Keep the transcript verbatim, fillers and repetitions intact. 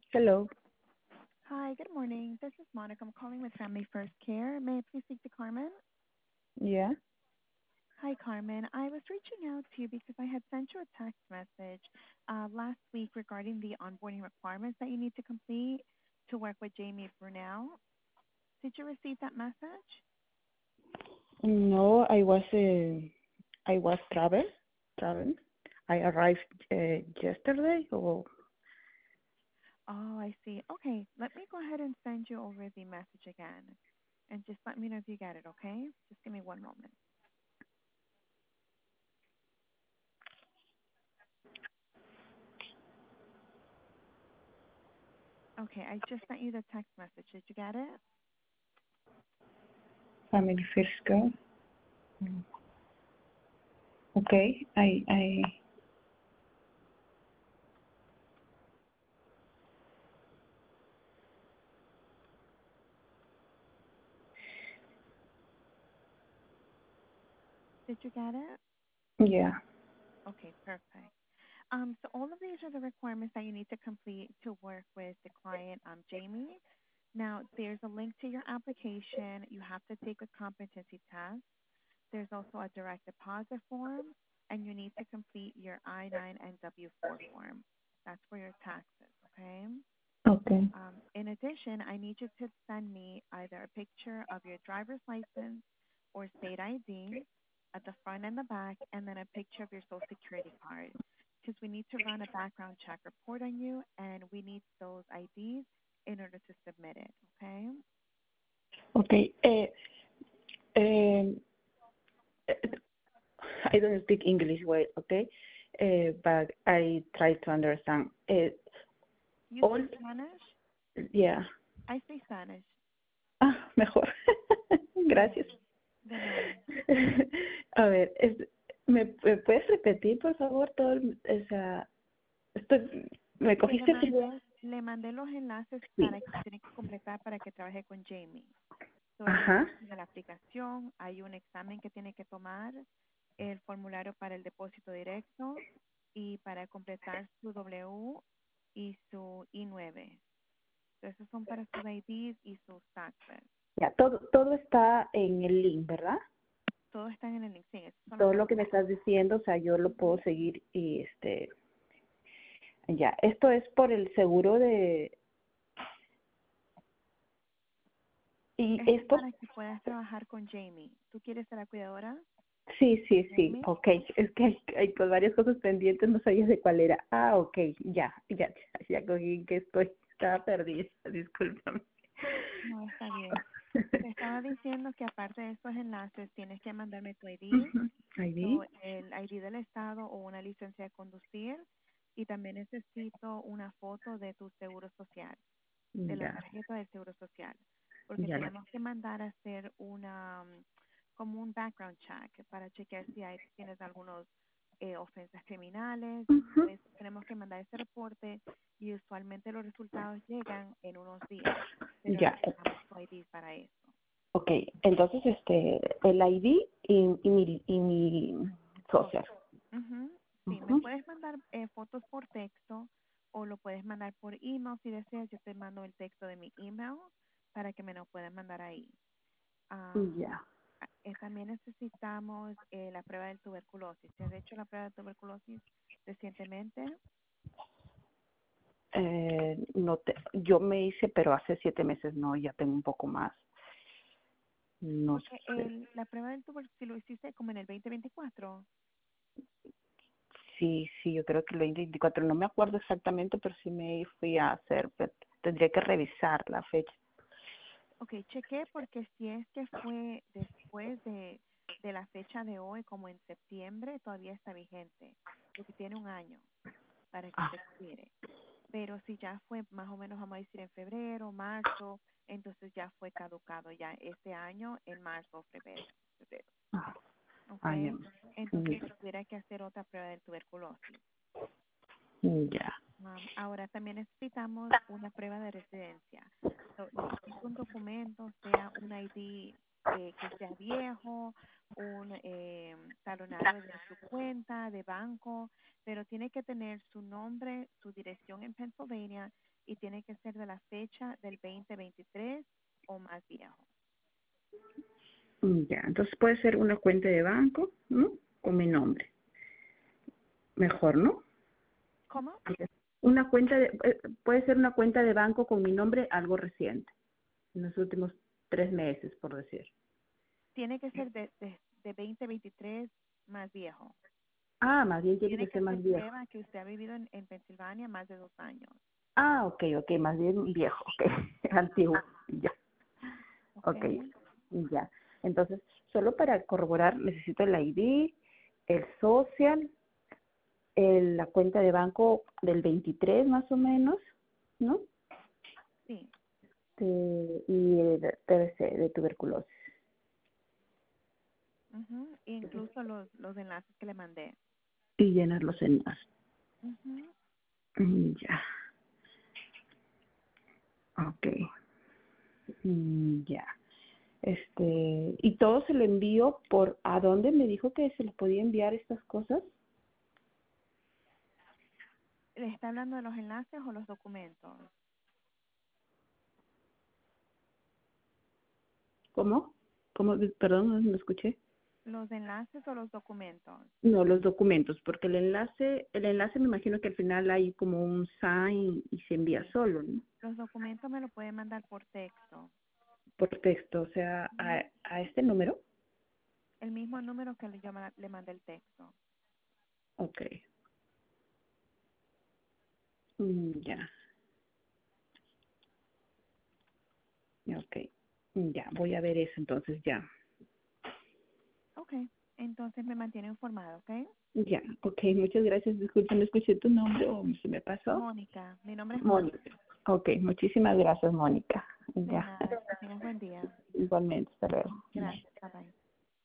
Hello. Hi, good morning. This is Monica. I'm calling with Family First Care. May I please speak to Carmen? Yeah. Hi, Carmen. I was reaching out to you because I had sent you a text message uh, last week regarding the onboarding requirements that you need to complete to work with Jamie Brunel. Did you receive that message? No, I was uh, I was travel travel. I arrived uh, yesterday. Or Oh, I see. Okay, let me go ahead and send you over the message again. And just let me know if you get it, okay? Just give me one moment. Okay, I just sent you the text message. Did you get it? family first girl. Okay. I I Did you get it? yeah. Okay, perfect. Um, so all of these are the requirements that you need to complete to work with the client, um, Jamie. Now, there's a link to your application. You have to take a competency test. There's also a direct deposit form, and you need to complete your I nine and W four form. That's for your taxes, okay? Okay. Um, in addition, I need you to send me either a picture of your driver's license or state I D at the front and the back, and then a picture of your social security card. Because we need to run a background check report on you, and we need those I Ds in order to submit it, okay? Okay. Uh, um, I don't speak English well. Okay. Uh, but I try to understand. Uh, You all speak Spanish? yeah. I speak Spanish. Ah, mejor. Yeah, Gracias. de nada. A ver, es, ¿me, ¿me puedes repetir, por favor, todo el, o sea, estoy, me Que le cogiste así de... mandé, le mandé los enlaces Sí. para que tiene que completar para que trabaje con Jamie. So, el Ajá. enlace de la aplicación, hay un examen que tiene que tomar, el formulario para el depósito directo y para completar su W y su I nueve. So, esos son para sus I Ds y sus taxes. Ya, todo, todo está en el link, ¿verdad? Todos están en el link. Sí, esos son los Todo lo que me documentos. estás diciendo, o sea, yo lo puedo seguir y este, ya, esto es por el seguro de, y Esto es esto, para que puedas trabajar con Jamie. ¿Tú quieres ser la cuidadora sí, de sí, sí, Jamie? ok, es que hay, hay pues varias cosas pendientes, no sabía de cuál era. Ah, ok, ya, ya, ya cogí que estoy, estaba perdida, discúlpame. No, está bien. Te estaba diciendo que aparte de estos enlaces, tienes que mandarme tu I D, Ujú. so, Ahí, el I D del Estado o una licencia de conducir, y también necesito una foto de tu seguro social, de la ya, tarjeta del seguro social, porque ya la, tenemos que mandar a hacer una mm, como un background check para chequear si hay, tienes algunos eh, ofensas criminales. ujú. Pues tenemos que mandar ese reporte y usualmente los resultados llegan en unos días, pero Ya, necesitamos tu I D para eso. ok, entonces este, el I D y, y mi, y mi So, social. ujú, sí, me Ujú. puedes mandar eh, fotos por texto o lo puedes mandar por email si deseas. Yo te mando el texto de mi email para que me lo puedas mandar ahí. Am, Ya. a- eh, también necesitamos eh, la prueba de tuberculosis. ¿Te has hecho la prueba de tuberculosis recientemente? Eh, no te, yo me hice, pero hace siete meses, no, ya tengo un poco más. No Porque sé. el, la prueba de tuberculosis lo hiciste como en el dos mil veinticuatro. Sí, sí, yo creo que el veinte veinticuatro, no me acuerdo exactamente, pero sí me fui a hacer, pero tendría que revisar la fecha. Ok, chequé porque si es que fue después de, de la fecha de hoy, como en septiembre, todavía está vigente, porque tiene un año para que Ah, se expire. Pero si ya fue más o menos, vamos a decir, en febrero, marzo, entonces ya fue caducado ya este año en marzo o febrero. febrero, ah, ¿Ok? ay, Entonces em, se tuviera que hacer otra prueba de tuberculosis. mm, ya. Um, ahora también necesitamos una prueba de residencia. So, necesito un documento, sea un I D eh, que sea viejo, un eh, talonario de su cuenta de banco, pero tiene que tener su nombre, su dirección en Pennsylvania y tiene que ser de la fecha del veinte veintitrés o más viejo. Mm, Ya, entonces puede ser una cuenta de banco, ¿no? Con mi nombre. Mejor, ¿no? ¿Cómo? Una cuenta de, eh, puede ser una cuenta de banco con mi nombre, algo reciente, en los últimos tres meses, por decir. Tiene que ser de, de, de veinte veintitrés más viejo. Ah, más bien tiene Tiene que que ser ser más viejo. prueba que usted ha vivido en, en Pensilvania más de dos años. Ah, ok, ok, más bien viejo, ok, antiguo, ya, ¿Ok? ok, ya. Entonces, solo para corroborar, necesito el I D, el social, el- la cuenta de banco del veintitrés más o menos, ¿no? Sí. De- y el T B C, de tuberculosis. Ujú. E incluso los, los enlaces que le mandé. Y llenar los enlaces. Ujú. Mm, Ya, ok, mm, ya. Este, y todo se lo envío por, ¿a dónde me dijo que se les podía enviar estas cosas? ¿Le está hablando de los enlaces o los documentos? ¿Cómo? ¿Cómo? Perdón, no me escuché. ¿Los enlaces o los documentos? No, los documentos, porque el enlace, el enlace me imagino que al final hay como un sign y se envía Sí. solo, ¿no? Los documentos me lo puede mandar por texto. Por texto, o sea, a, Ujú. a este número. El mismo número que le, yo ma- le mandé el texto. Ok. Mm, ya, ya, ok. Mm, Ya, voy a ver eso entonces ya. Ok. Entonces me mantiene informado, ¿ok? Ya, ok, muchas gracias. Disculpa, no escuché tu nombre o se me pasó. Mónica. Mi nombre es Mónica. Mónica. Ok, muchísimas gracias, Mónica. De Ya, nada. Que tengas buen día. igualmente, hasta luego. Bye. Gracias. Bye bye.